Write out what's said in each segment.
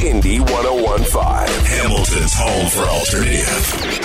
Indie 101.5. Hamilton's home for alternative.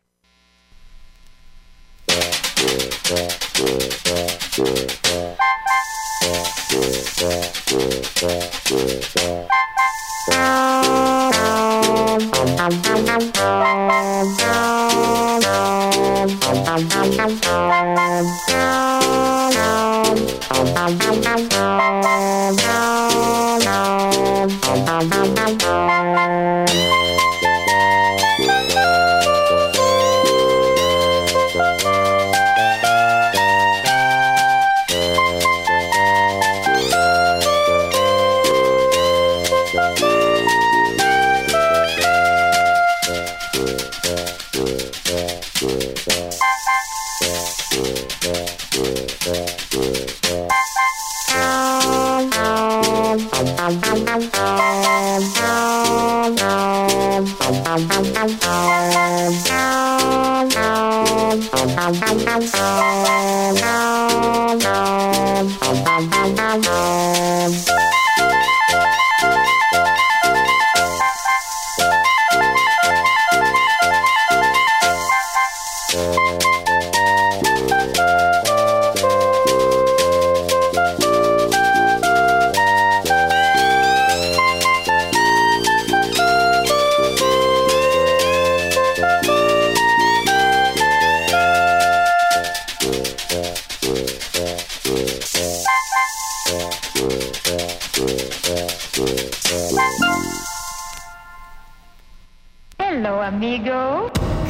Hello, amigo.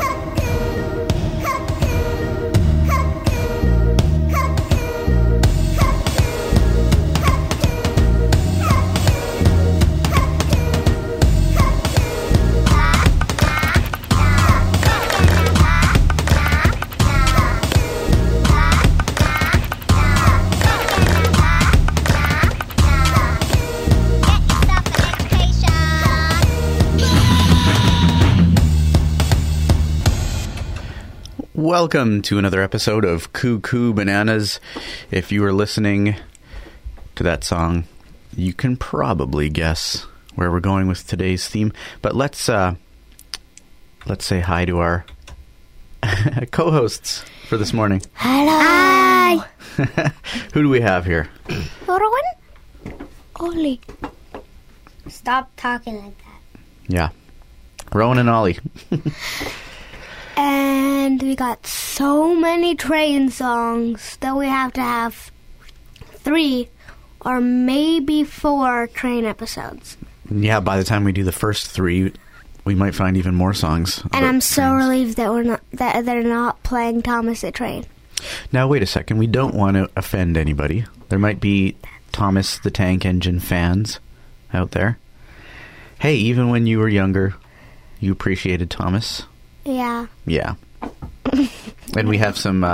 Welcome to another episode of Cuckoo Bananas. If you were listening to that song, you can probably guess where we're going with today's theme. But let's say hi to our co-hosts for this morning. Hello. Hi. Who do we have here? Rowan. Ollie. Stop talking like that. Yeah. Rowan and Ollie. And we got so many train songs that we have to have 3 or maybe 4 train episodes. Yeah, by the time we do the first 3, we might find even more songs. And I'm so relieved that they're not playing Thomas the Train. Now, wait a second. We don't want to offend anybody. There might be Thomas the Tank Engine fans out there. Hey, even when you were younger, you appreciated Thomas. Yeah. Yeah. And we have some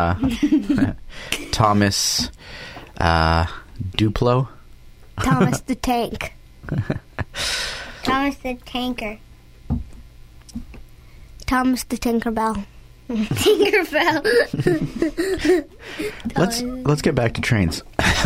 Thomas Duplo. Thomas the Tank. Thomas the Tanker. Thomas the Tinkerbell. Tinkerbell. Let's get back to trains.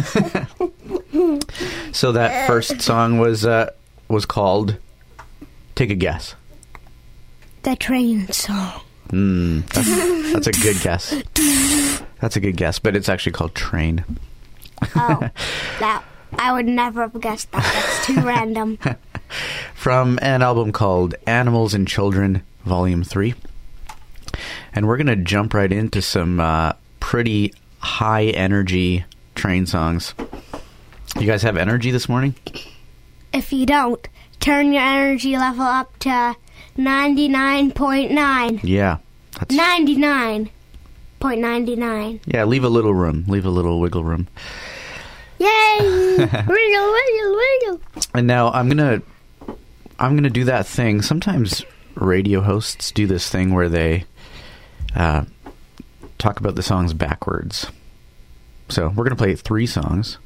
So that first song was called, take a guess. The Train Song. That's a good guess. That's a good guess, but it's actually called Train. Oh, I would never have guessed that. That's too random. From an album called Animals and Children, Volume 3. And we're going to jump right into some pretty high-energy train songs. You guys have energy this morning? If you don't, turn your energy level up to 99.9. Yeah. 99.99. Yeah, leave a little room. Leave a little wiggle room. Yay! Wiggle, wiggle, wiggle. And now I'm gonna do that thing. Sometimes radio hosts do this thing where they talk about the songs backwards. So we're gonna play 3 songs.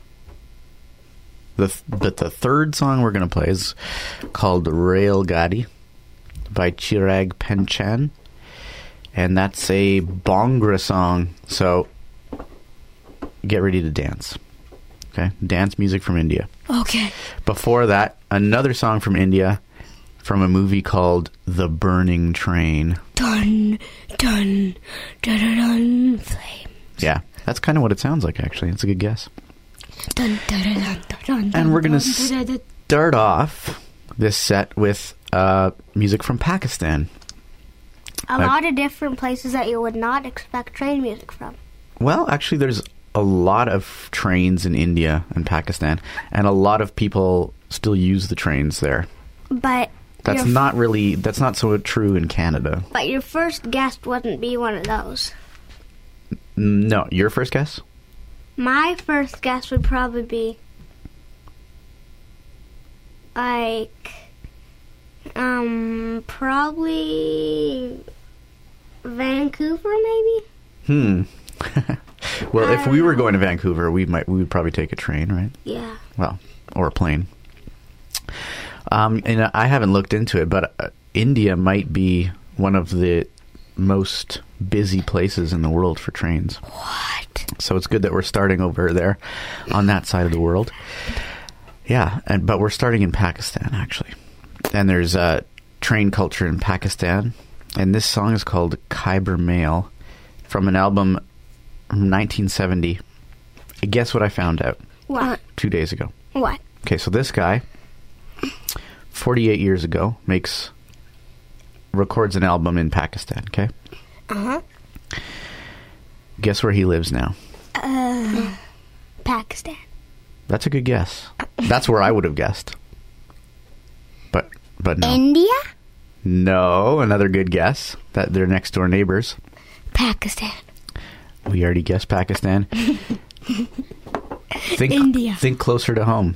But the third song we're gonna play is called Rail Gadi by Chirag Penchan, and that's a Bhangra song, so get ready to dance. Okay? Dance music from India. Okay. Before that, another song from India, from a movie called The Burning Train. Dun, dun, dun, dun, dun, flame. Yeah, that's kind of what it sounds like, actually. It's a good guess. Dun, dun, dun, dun, dun, And we're going to dun, dun, dun. start off this set with music from Pakistan. A lot of different places that you would not expect train music from. Well, actually, there's a lot of trains in India and Pakistan, and a lot of people still use the trains there. But That's not so true in Canada. But your first guess wouldn't be one of those. No, your first guess? My first guess would probably be like probably Vancouver, maybe. Well, if we were going to Vancouver, we would probably take a train, right? Yeah. Well, or a plane. And I haven't looked into it, but India might be one of the most busy places in the world for trains. What? So it's good that we're starting over there on that side of the world. Yeah, but we're starting in Pakistan, actually. And there's train culture in Pakistan. And this song is called Khyber Mail from an album from 1970. Guess what I found out? What? 2 days ago. What? Okay, so this guy, 48 years ago, records an album in Pakistan, okay? Uh-huh. Guess where he lives now? Pakistan. That's a good guess. That's where I would have guessed. But no. India? No, another good guess. That they're next door neighbors. Pakistan. We already guessed Pakistan. India. Think closer to home.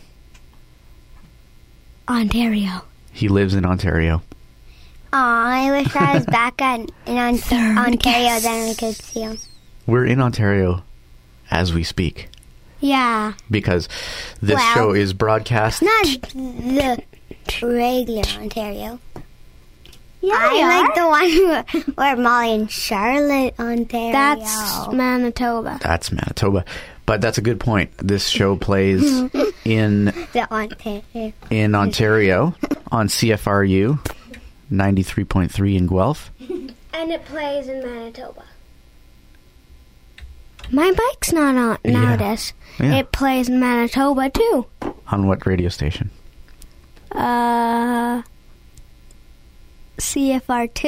Ontario. He lives in Ontario. I wish I was back in Ontario, guess. then we could see him. We're in Ontario as we speak. Yeah. Because this Well, show is broadcast. Not the regular Ontario. Yeah, I like the one where Molly and Charlotte, Ontario. That's Manitoba. That's Manitoba. But that's a good point. This show plays in the Ontario. Ontario on CFRU 93.3 in Guelph. And it plays in Manitoba. My bike's not on Yeah. nowadays. Yeah. It plays in Manitoba too. On what radio station? CFR2?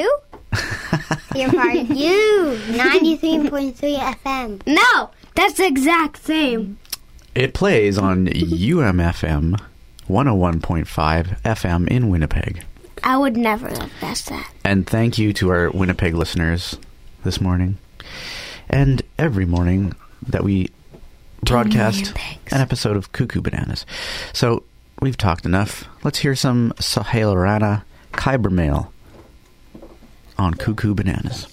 CFRU 93.3 FM. No, that's the exact same. It plays on UMFM 101.5 FM in Winnipeg. I would never have guessed that. And thank you to our Winnipeg listeners this morning. And every morning that we broadcast an episode of Cuckoo Bananas. So, we've talked enough. Let's hear some Sohail Rana, Khyber Mail on Cuckoo Bananas.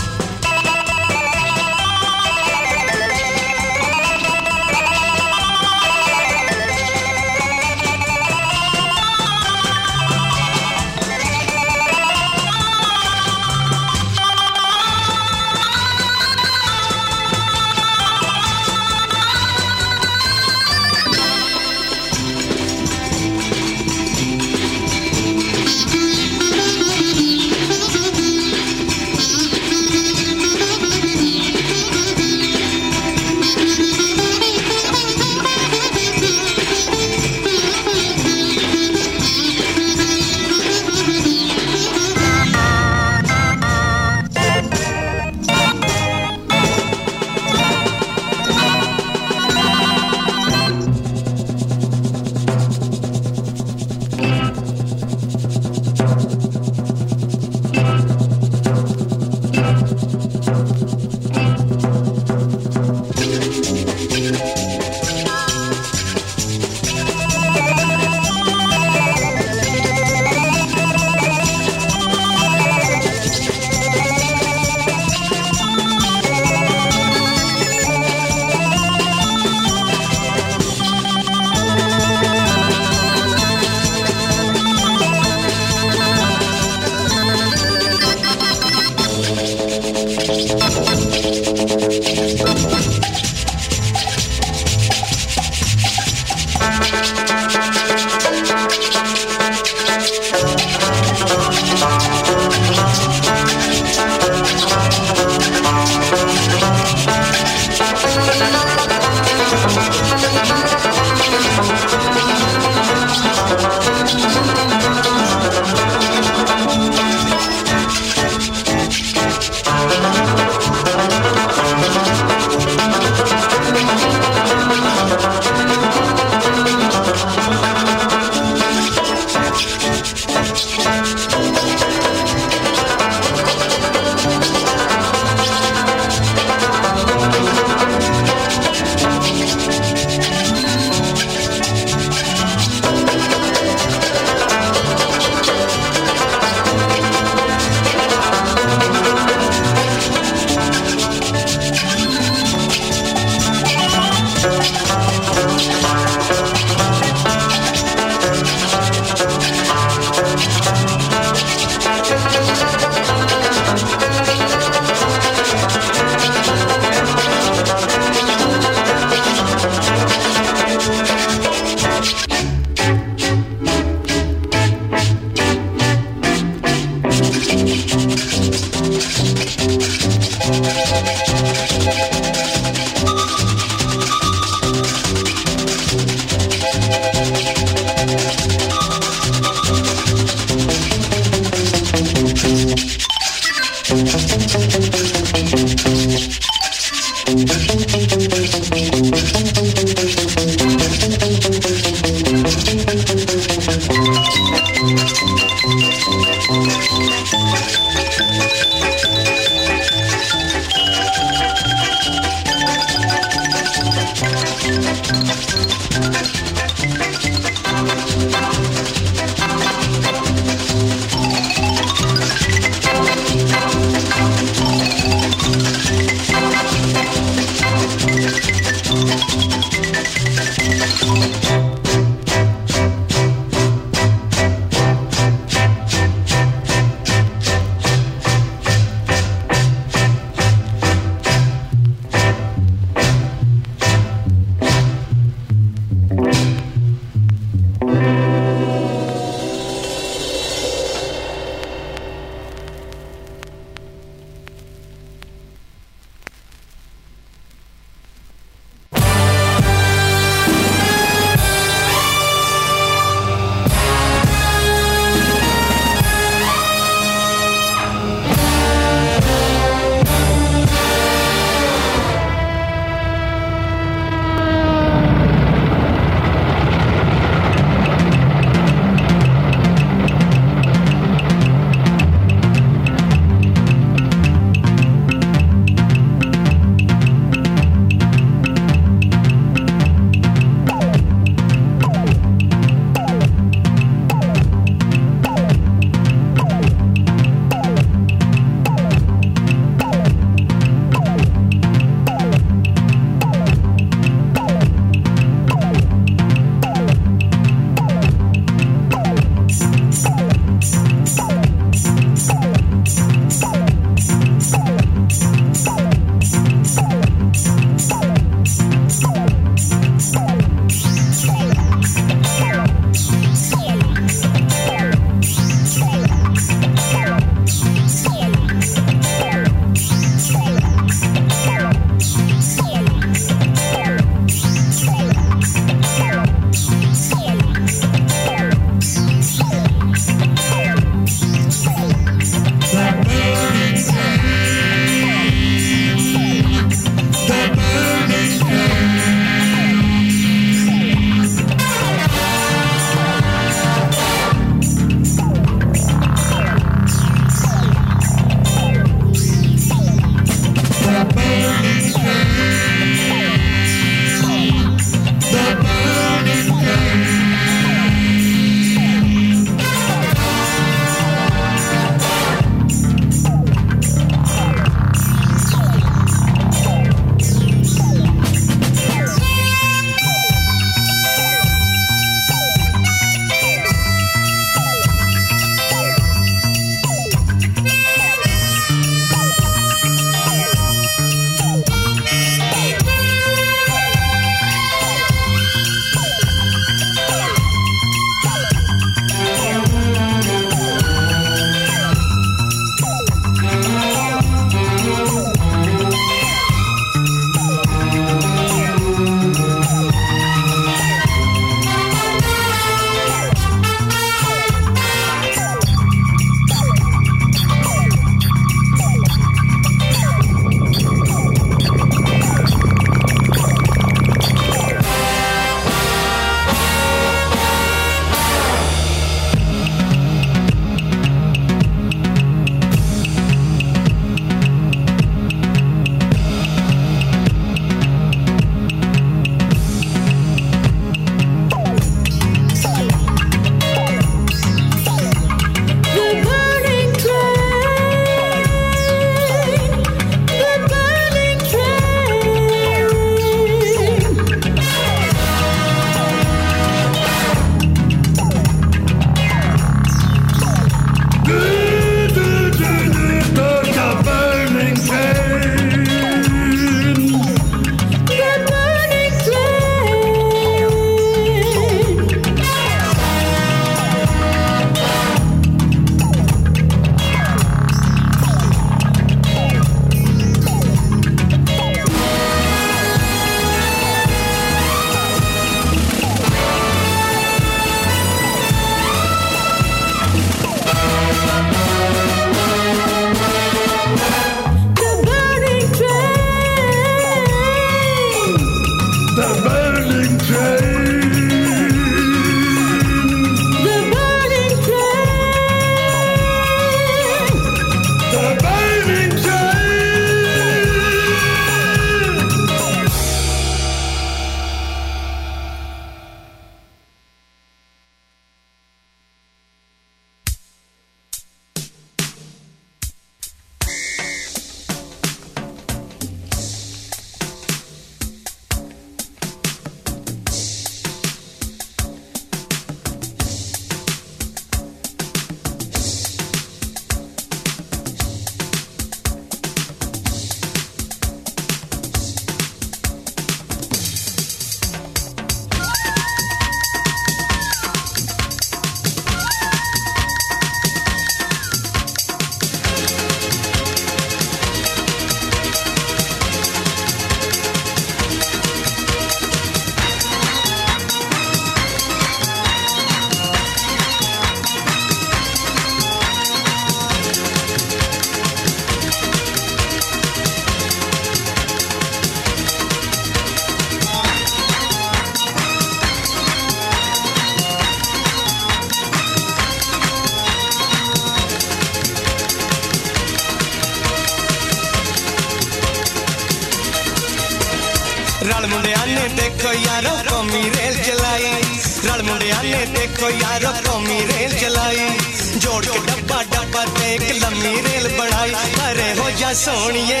मुंडिया ने देखो यारो कौमी rail चलाई रल मुंडिया ने देखो यारो कौमी रेल चलाई जोड़ के डब्बा डब्बा ते एक लम्मी रेल बनाई परे हो जा सोनिए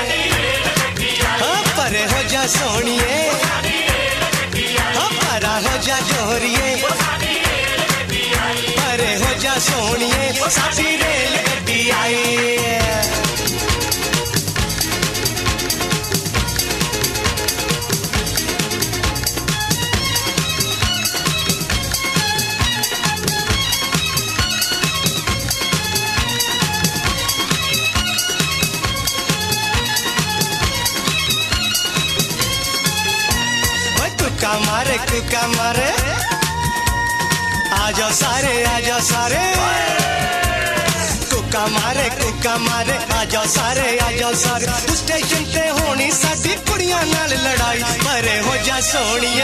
हाँ परे हो जा सोनिए हाँ परा हो जा जोरिए परे हो जा सोनिए साथी रेल गड्डी आई कुका मारे आजा सारे कुका मारे आजा सारे उस स्टेशन ते होनी साडी कुड़ियां नाल लड़ाई परे हो जा सोनिए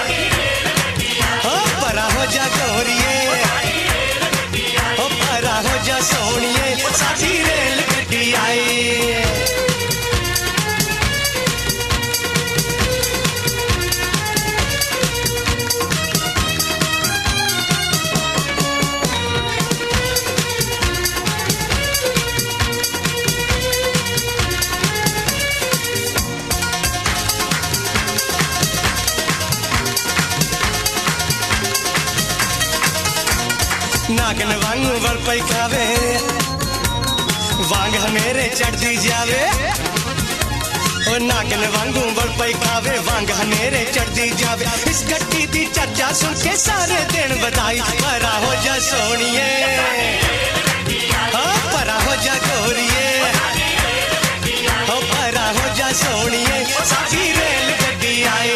हो परा हो जा गोरिए हो परा हो जा सोनिए साडी रेल गड्डी आई नागन वांगू वल पई खावे वांग हनेरे चढ़दी जावे ओ नागन वांगू वल पई खावे वांग हनेरे चढ़दी जावे इस गड्डी दी चर्चा सुन के सारे दिन बधाई परा हो जा सोनिए हाँ परा हो जा गोरिए हो परा हो जा सोनिए साथी रेल गड्डी आई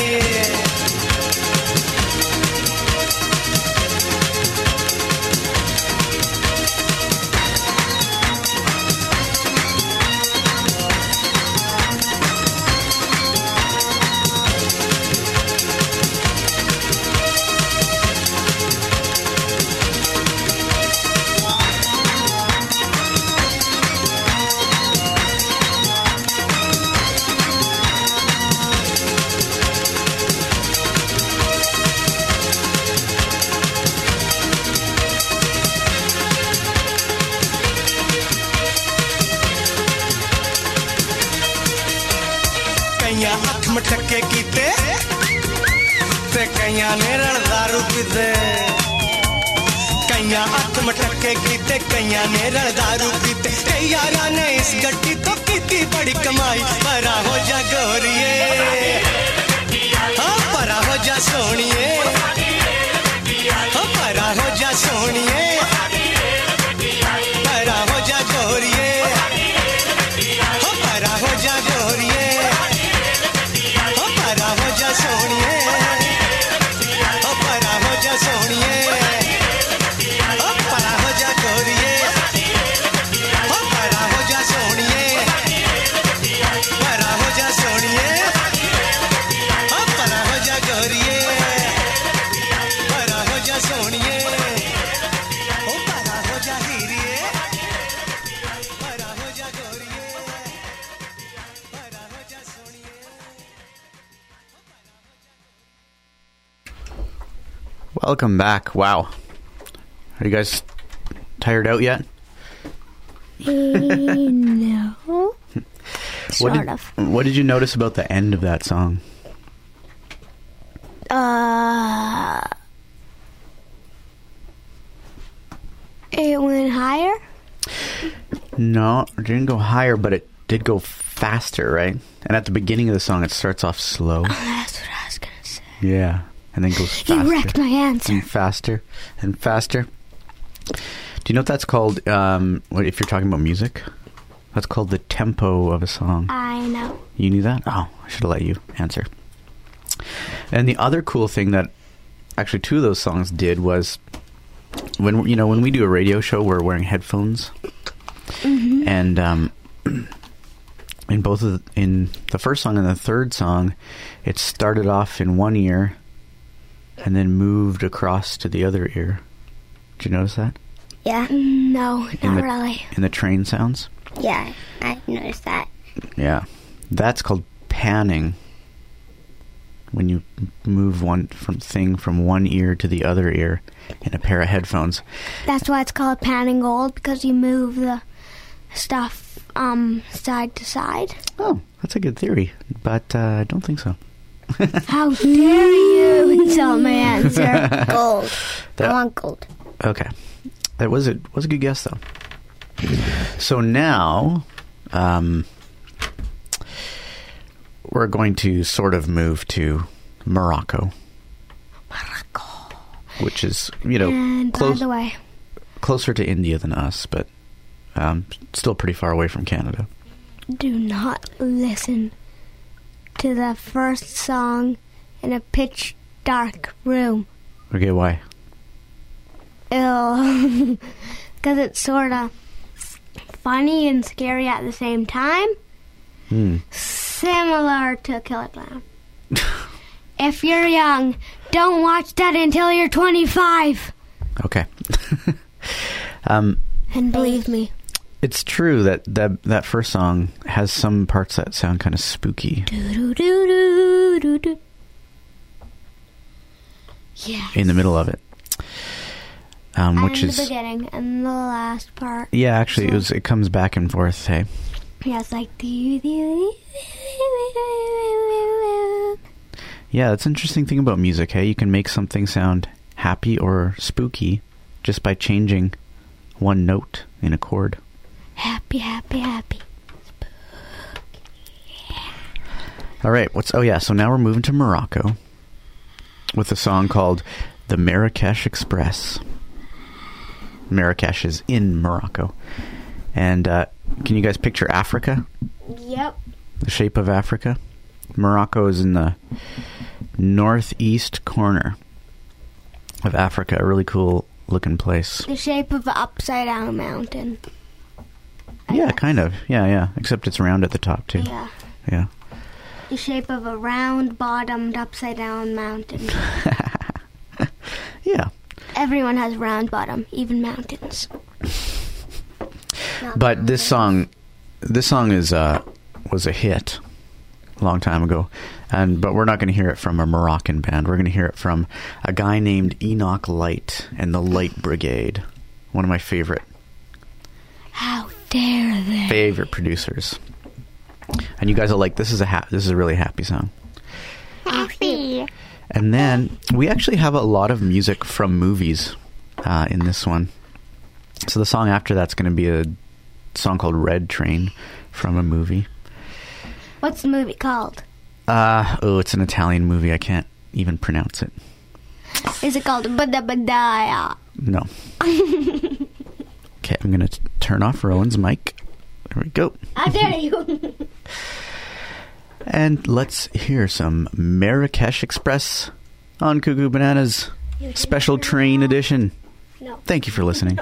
मटके कीते ते कईयां ने रण दारू पीते कईयां अख मटके कीते कईयां ने रण दारू पीते कई यारां ने इस गड्डी तो कीती बड़ी कमाई परा हो जा गोरिए हाँ परा हो जा सोनिए हाँ परा हो जा सोनिए परा हो जा गोरिए हाँ परा हो जा गोरिए परा हो जा सोनिए ओ परा हो जा सोनिए ओ परा हो जा गोरिए ओ परा हो जा सोनिए परा हो जा सोनिए ओ परा हो जा गोरिए परा हो जा सोनिए ओ परा हो जा हीरिए परा हो जा गोरिए परा हो जा सोनिए Welcome back. Wow. Are you guys tired out yet? No. Sort of. What did you notice about the end of that song? It went higher? No, it didn't go higher, but it did go faster, right? And at the beginning of the song, it starts off slow. Oh, that's what I was going to say. Yeah. And then goes faster. You wrecked my answer. And faster and faster. Do you know what that's called? If you're talking about music, that's called the tempo of a song. I know. You knew that? Oh, I should have let you answer. And the other cool thing that actually two of those songs did was when we do a radio show, we're wearing headphones, and in the first song and the third song, it started off in one ear and then moved across to the other ear. Did you notice that? Yeah. No, not really. In the train sounds? Yeah, I noticed that. Yeah. That's called panning. when you move one from one ear to the other ear in a pair of headphones. That's why it's called pan and gold, because you move the stuff side to side. Oh, that's a good theory, but I don't think so. How dare you insult my answer? Gold. I want gold. Okay. That was a good guess, though. So now, we're going to sort of move to Morocco. Which is, And by the way, closer to India than us, but still pretty far away from Canada. do not listen to the first song in a pitch dark room. Okay, why? Because it's sort of funny and scary at the same time. Similar to Killer Clown. If you're young, don't watch that until you're 25. Okay. And believe me. It's true that first song has some parts that sound kind of spooky. Do-do-do-do-do-do. Yeah. In the middle of it. Which and is the beginning and the last part. Yeah, actually it comes back and forth, hey. Yeah, it's like Yeah, that's an interesting thing about music, hey? You can make something sound happy or spooky just by changing one note in a chord. happy, happy, happy. All right, so now we're moving to Morocco with a song called The Marrakesh Express. Marrakesh is in Morocco. And can you guys picture Africa? Yep. The shape of Africa? Morocco is in the northeast corner of Africa. A really cool looking place. The shape of an upside down mountain. Yeah, kind of. Yeah. Except it's round at the top, too. Yeah. The shape of a round bottomed upside down mountain. Yeah. Everyone has round bottom, even mountains. But this song was a hit a long time ago, but we're not going to hear it from a Moroccan band. We're going to hear it from a guy named Enoch Light and the Light Brigade. One of my favorite. How dare they? Favorite producers. And you guys are like, this is a really happy song. Happy. And then we actually have a lot of music from movies in this one. So the song after that's going to be a song called Red Train from a movie. What's the movie called? It's an Italian movie. I can't even pronounce it. Is it called Bada Badaya? No. Okay, I'm going to turn off Rowan's mic. There we go. How dare you? And let's hear some Marrakesh Express on Cuckoo Bananas Special Train Edition. No. Thank you for listening.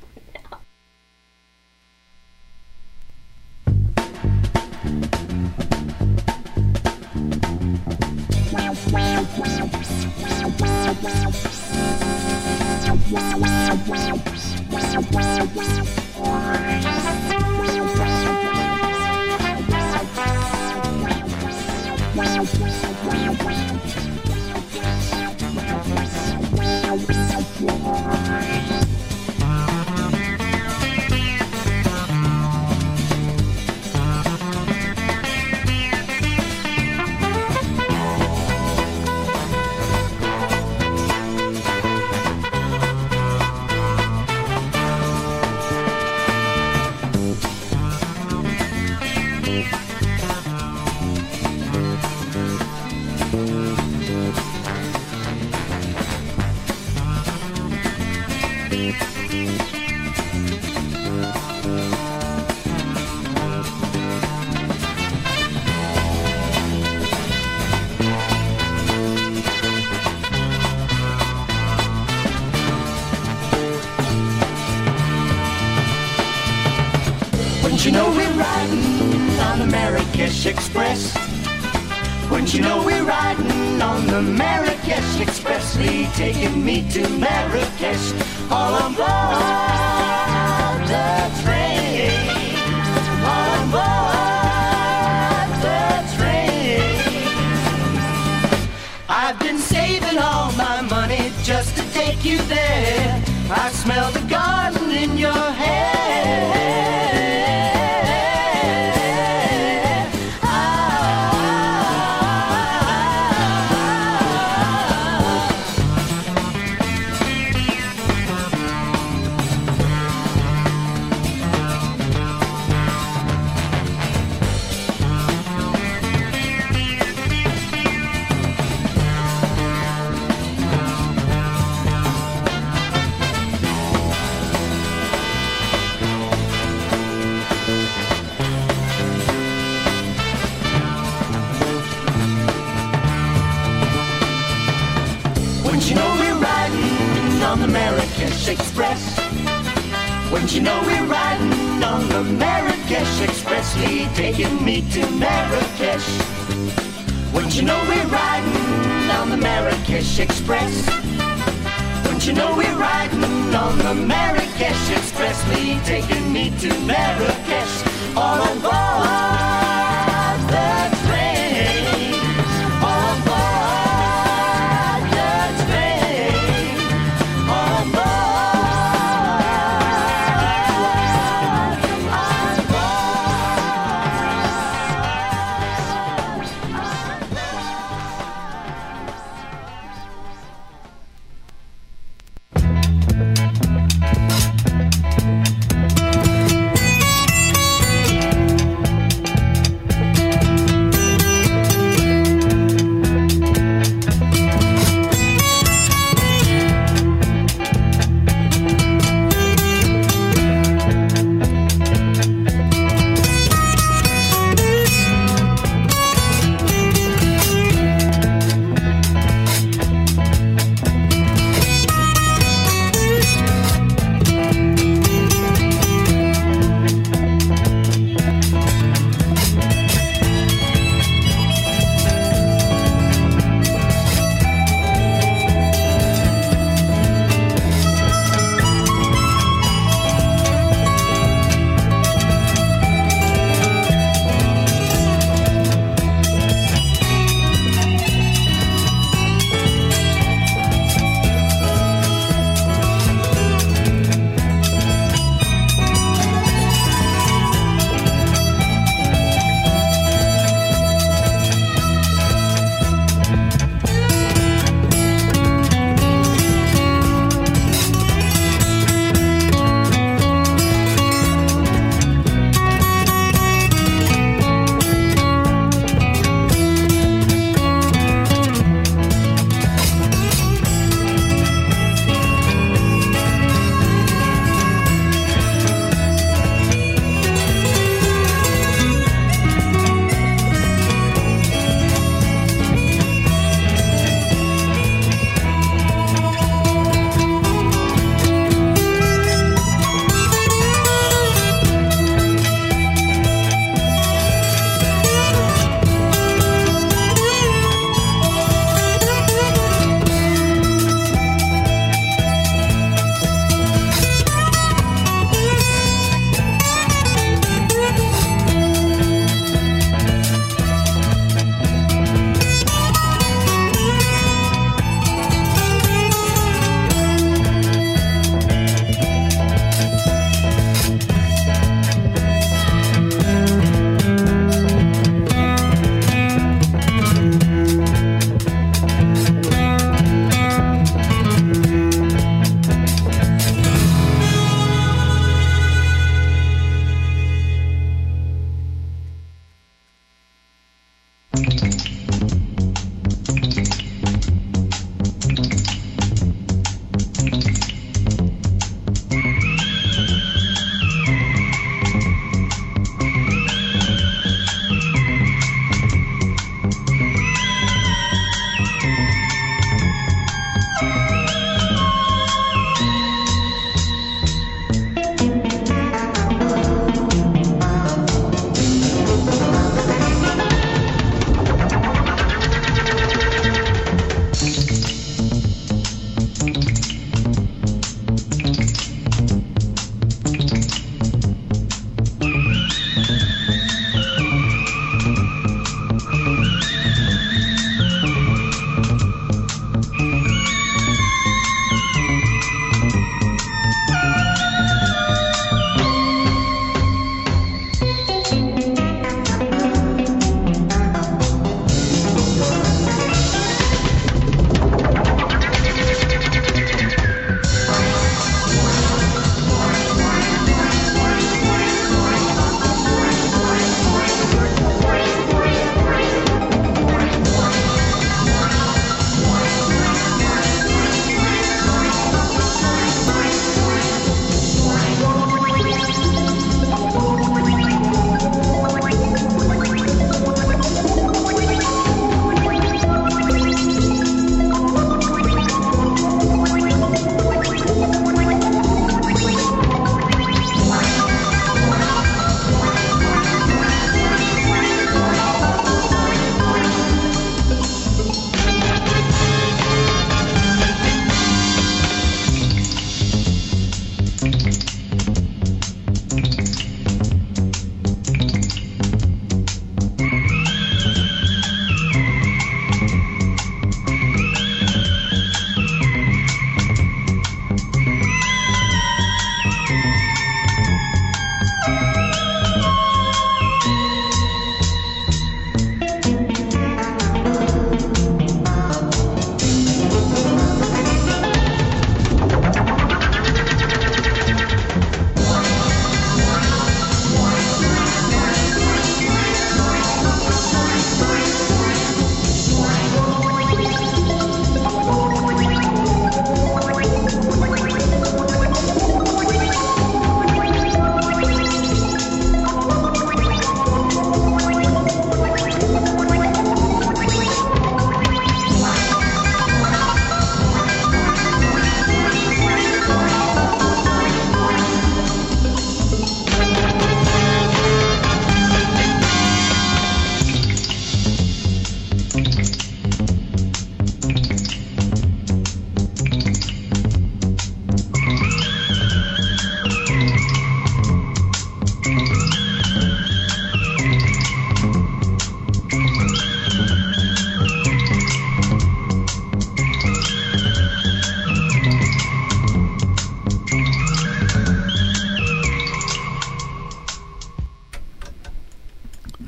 Wouldn't you know we're riding on the Marrakesh Express? Wouldn't you know we're riding on the Marrakesh Expressly, taking me to Marrakesh, all on board the train, all on board the train. Marrakesh Express. Wouldn't you know we're riding on the Marrakesh Expressly, taking me to Marrakesh. Wouldn't you know we're riding on the Marrakesh Express. Wouldn't you know we're riding on the Marrakesh Expressly, taking me to Marrakesh. All on board the train, all on board the train, all on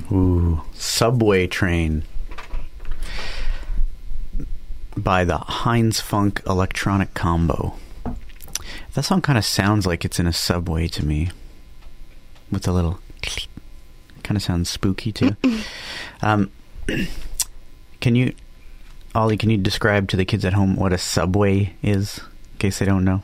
Ooh, Subway Train by the Heinz Funk Electronic Combo. That song kind of sounds like it's in a subway to me, with a little kind of sounds spooky too. Can you, Ollie, can you describe to the kids at home what a subway is, in case they don't know?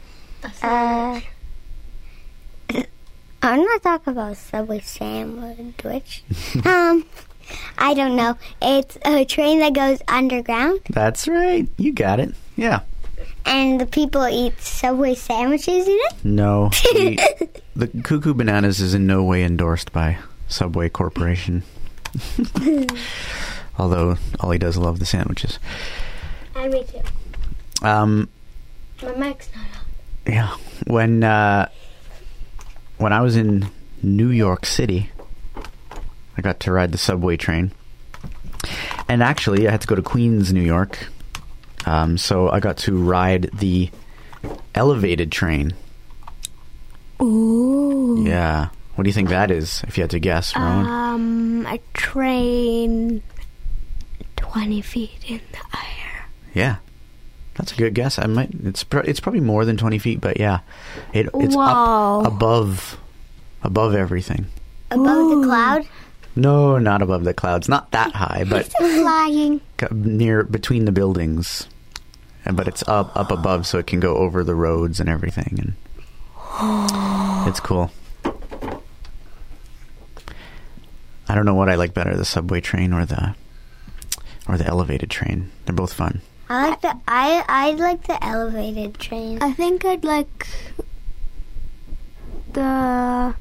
I'm not talking about Subway sandwich. I don't know. It's a train that goes underground. That's right. You got it. Yeah. And the people eat Subway sandwiches in it? No. The Cuckoo Bananas is in no way endorsed by Subway Corporation. Although Ollie does love the sandwiches. And me too. My mic's not on. Yeah. When I was in New York City, I got to ride the subway train. And actually, I had to go to Queens, New York. So I got to ride the elevated train. Ooh. Yeah. What do you think that is, if you had to guess, Rowan? A train 20 feet in the air. Yeah. That's a good guess. It's probably more than 20 feet, but yeah. It's Whoa. up above everything. Above the cloud? No, not above the clouds. Not that high, but Flying. near between the buildings. But it's up above, so it can go over the roads and everything, and it's cool. I don't know what I like better, the subway train or the elevated train. They're both fun. I like the elevated train. I think I'd like the...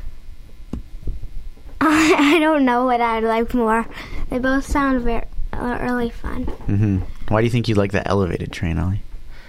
I don't know what I'd like more. They both sound really fun. Mm-hmm. Why do you think you like the elevated train, Ollie?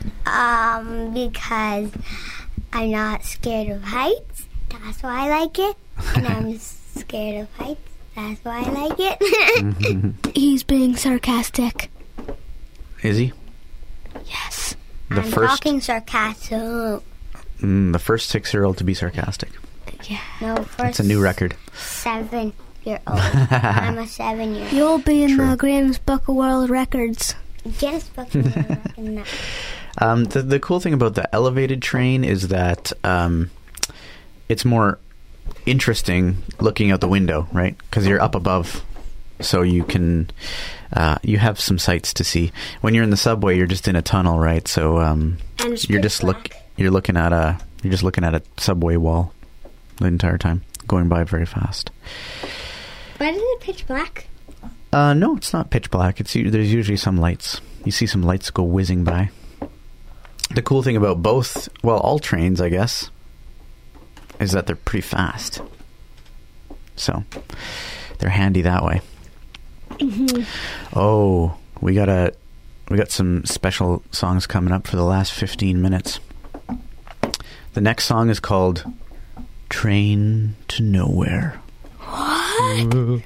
Because I'm not scared of heights. That's why I like it. And I'm scared of heights. That's why I like it. He's being sarcastic. Is he? Yes. I'm talking sarcastic. The first 6-year-old to be sarcastic. Yeah. No, first. That's a new record. 7-year-old. I'm a 7-year-old. You'll be in True. the Guinness Book of World Records. Guinness Book of World Records. The cool thing about the elevated train is that it's more interesting looking out the window, right? Because you're up above, so you can you have some sights to see. When you're in the subway, you're just in a tunnel, right? So you're just looking at a subway wall the entire time, going by very fast. But is it pitch black? No, it's not pitch black. There's usually some lights. You see some lights go whizzing by. The cool thing about all trains, I guess, is that they're pretty fast. So they're handy that way. Mm-hmm. Oh, we got some special songs coming up for the last 15 minutes. The next song is called Train to Nowhere. What?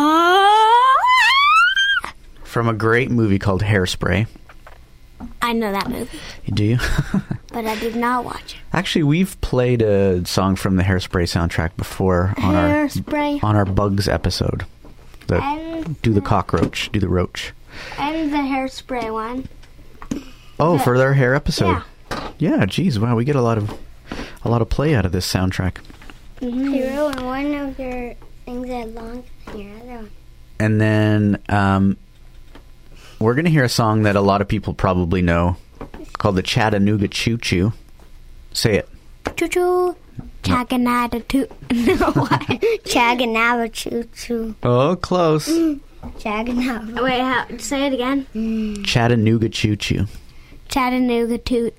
From a great movie called Hairspray. I know that movie. Do you? But I did not watch it. Actually, we've played a song from the Hairspray soundtrack before on our Bugs episode. Do the roach. And the Hairspray one. Oh, for their hair episode. Yeah. Geez, wow, we get a lot of play out of this soundtrack. Mm-hmm. Hero, and one of your things are longer than your other one. And then we're going to hear a song that a lot of people probably know called the Chattanooga Choo Choo. Say it. Choo choo. Chaganada toot. No, what? Chaganaba Choo Choo. Oh, close. Chaganaba. Wait, say it again. Chattanooga Choo Choo. Chattanooga toot.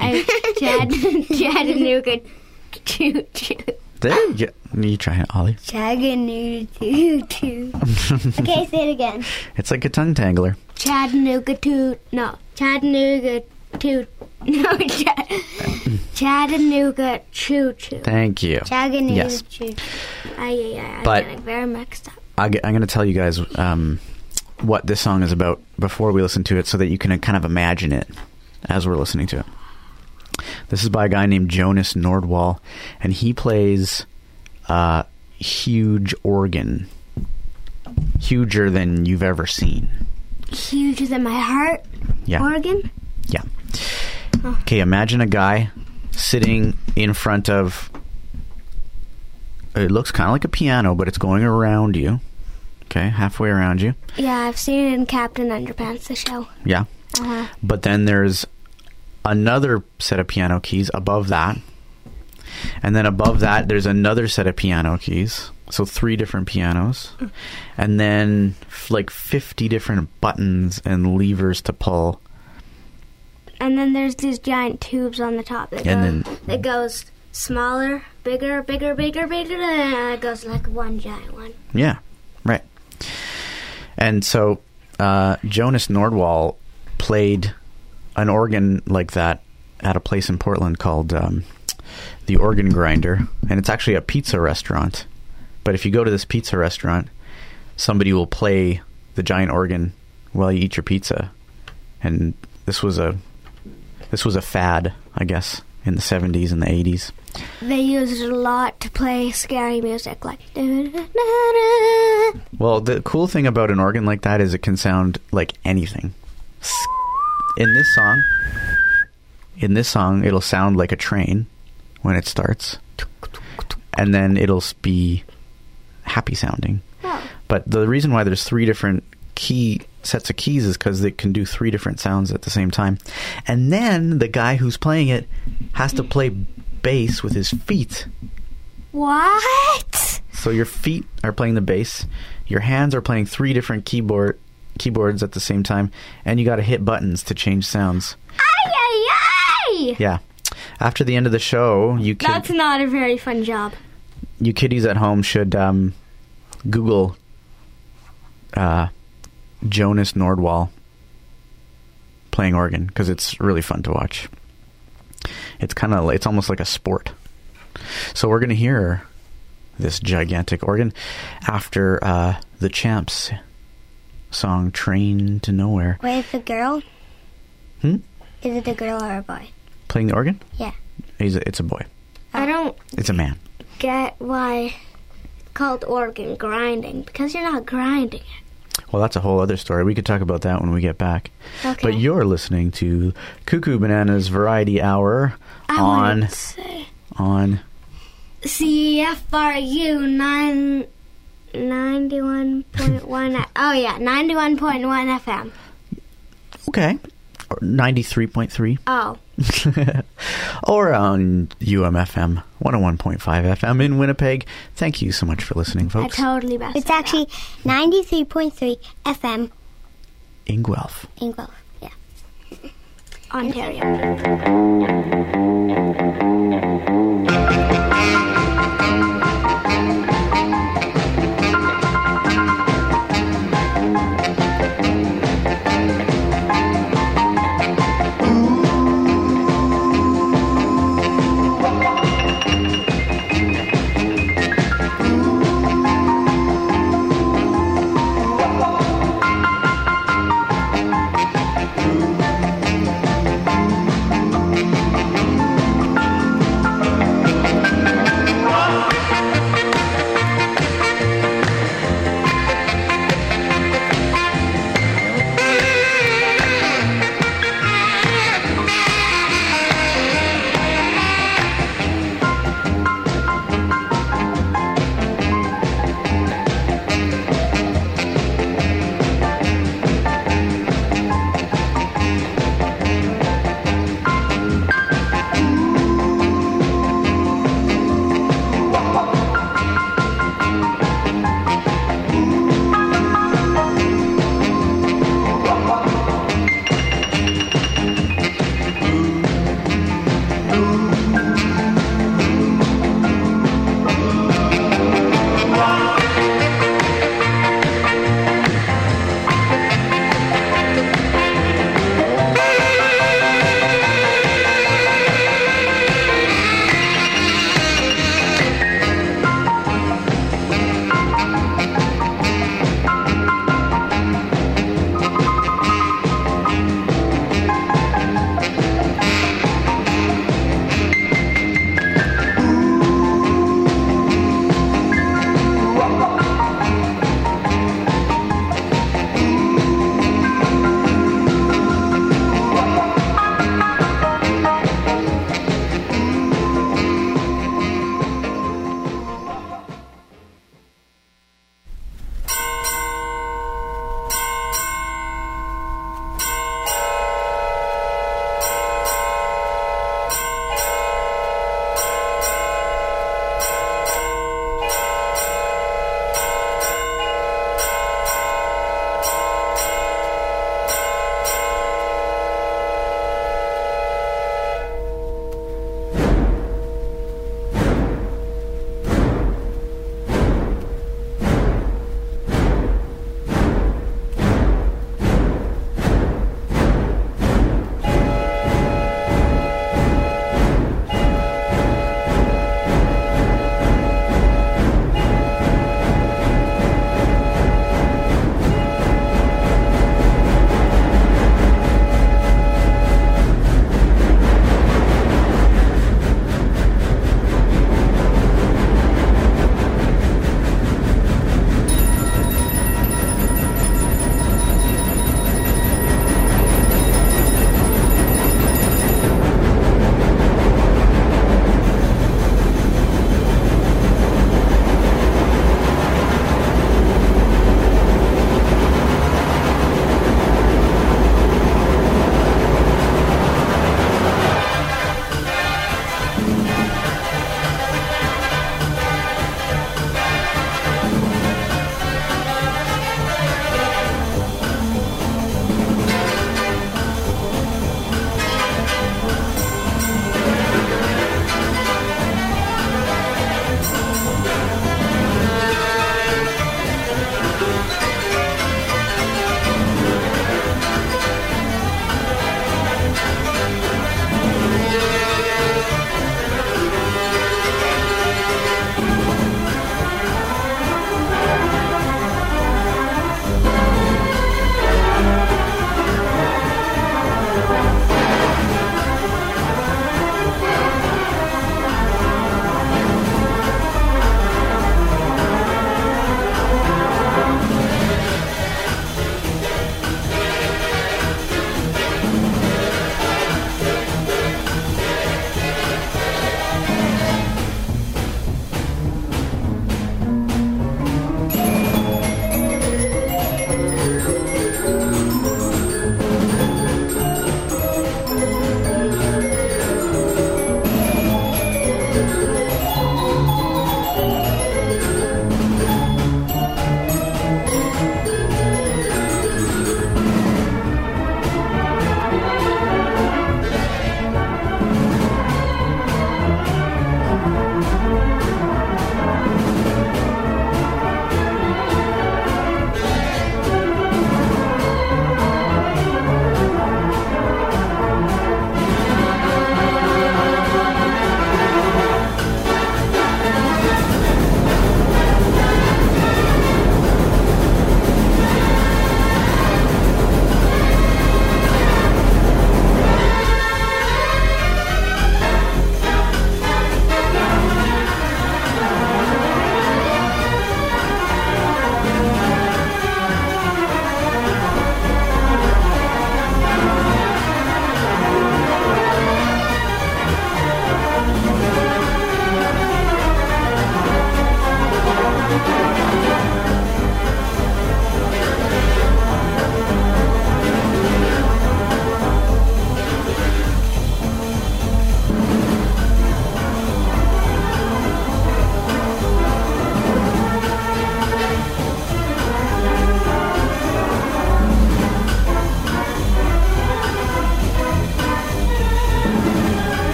Chattanooga choo choo. There you go. You try it, Ollie. Chattanooga Choo Choo. Okay, say it again. It's like a tongue tangler. Chattanooga toot. No. Chattanooga toot. No. Chattanooga choo choo. Thank you. Chattanooga Yes. Choo Choo. I'm But- getting very mixed up. I'm going to tell you guys what this song is about before we listen to it so that you can kind of imagine it as we're listening to it. This is by a guy named Jonas Nordwall, and he plays huge organ huger than you've ever seen. Huger than my heart Yeah. organ? Yeah. Okay, imagine a guy sitting in front of... It looks kind of like a piano, but it's going around you. Okay, halfway around you. Yeah, I've seen it in Captain Underpants, the show. Yeah. Uh-huh. But then there's another set of piano keys above that. And then above that, there's another set of piano keys. So 3 different pianos. And then like 50 different buttons and levers to pull. And then there's these giant tubes on the top that, that goes smaller, bigger, bigger, bigger, bigger, and it goes like one giant one. Yeah, right. And so Jonas Nordwall played an organ like that at a place in Portland called the Organ Grinder. And it's actually a pizza restaurant. But if you go to this pizza restaurant, somebody will play the giant organ while you eat your pizza. And this was a fad, I guess, in the 70s and the 80s. They used it a lot to play scary music, like... Well, the cool thing about an organ like that is it can sound like anything. In this song, it'll sound like a train when it starts. And then it'll be happy sounding. Oh. But the reason why there's 3 different sets of keys is because they can do 3 different sounds at the same time. And then the guy who's playing it has to play bass with his feet. What? So your feet are playing the bass, your hands are playing 3 different keyboards at the same time, and you got to hit buttons to change sounds. Ay, ay, ay! Yeah. After the end of the show, That's not a very fun job. You kiddies at home should Google Jonas Nordwall playing organ, because it's really fun to watch. It's almost like a sport. So we're going to hear this gigantic organ after the Champs song Train to Nowhere. Wait, it's a girl? Is it a girl or a boy? Playing the organ? Yeah. It's a boy. I don't It's a man. get why it's called organ grinding, because you're not grinding it. Well, that's a whole other story. We could talk about that when we get back. Okay. But you're listening to Cuckoo Bananas Variety Hour on CFRU 91.1. Oh yeah, 91.1 FM. Okay. Or 93.3. Oh. Or on UMFM 101.5 FM in Winnipeg. Thank you so much for listening, folks. I totally messed It's that actually 93.3 FM in Guelph. in Guelph. Yeah. up. Ontario.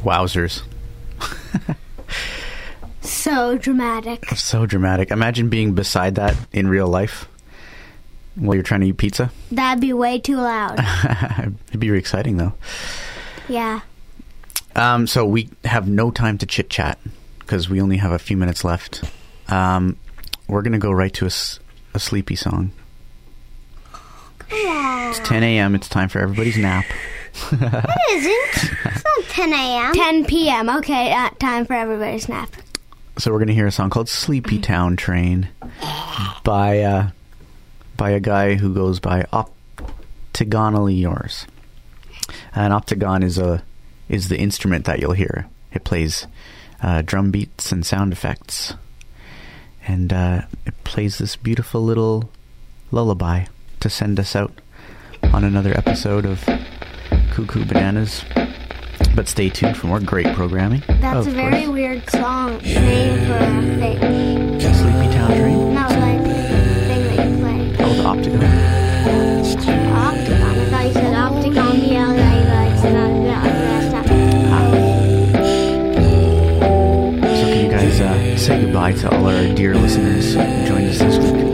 Wowzers. So dramatic. So dramatic. Imagine being beside that in real life while you're trying to eat pizza. That'd be way too loud. It'd be exciting, though. Yeah. So we have no time to chit-chat because we only have a few minutes left. We're going to go right to a sleepy song. It's 10 a.m. It's time for everybody's nap. It isn't. It's not 10 a.m. 10 p.m. Okay, time for everybody's nap. So we're going to hear a song called Sleepy Town Train by a guy who goes by Octagonally Yours. An octagon is the instrument that you'll hear. It plays drum beats and sound effects. And it plays this beautiful little lullaby to send us out on another episode of Cuckoo Bananas. But stay tuned for more great programming. That's a very weird song name for a thing. Sleepy Town Train? No, like the thing that you play. Oh, the octagon. Octagon. I thought you said octagon. Yeah, So can you guys say goodbye to all our dear listeners who joined us this week?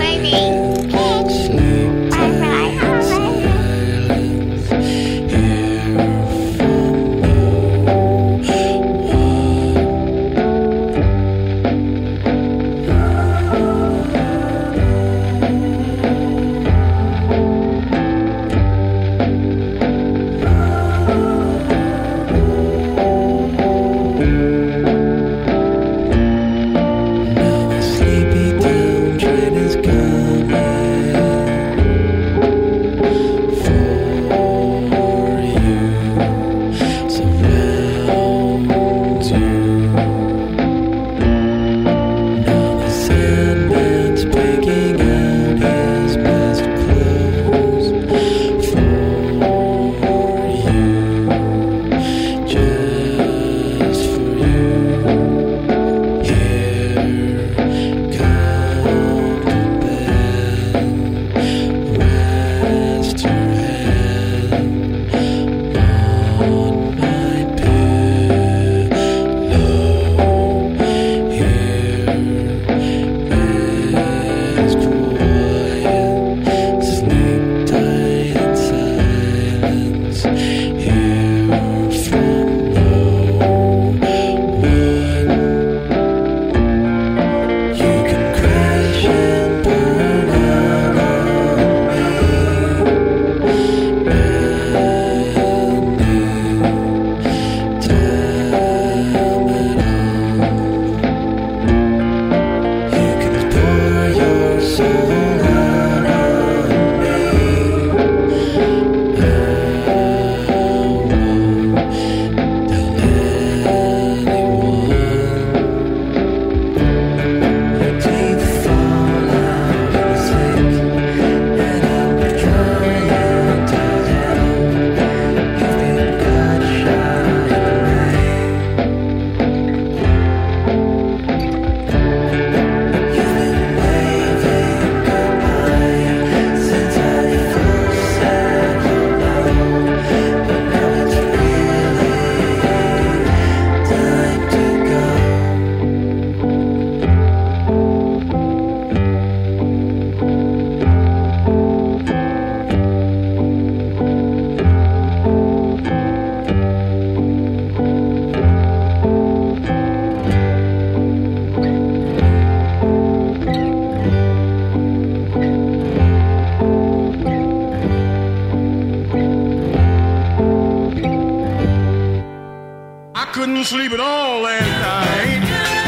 Couldn't sleep at all last night.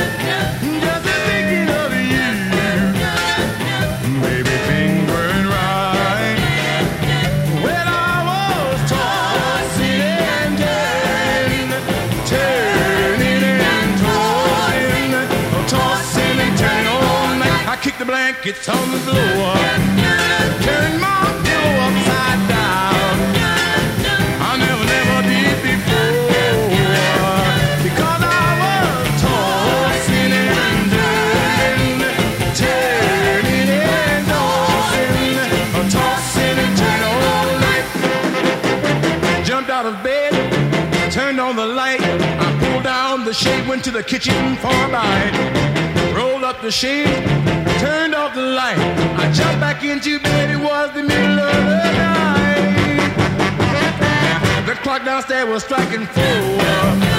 Just thinking of you. Baby, things weren't right. When I was tossing and tossing and turning all night. I kicked the blankets on the floor, turned my pillow upside down. I never did before. Out of bed, turned on on the light. I pulled down the shade, went to the kitchen for a bite. Rolled up the shade, turned off the light. I jumped back into bed, it was the middle of the night. The clock downstairs was striking 4.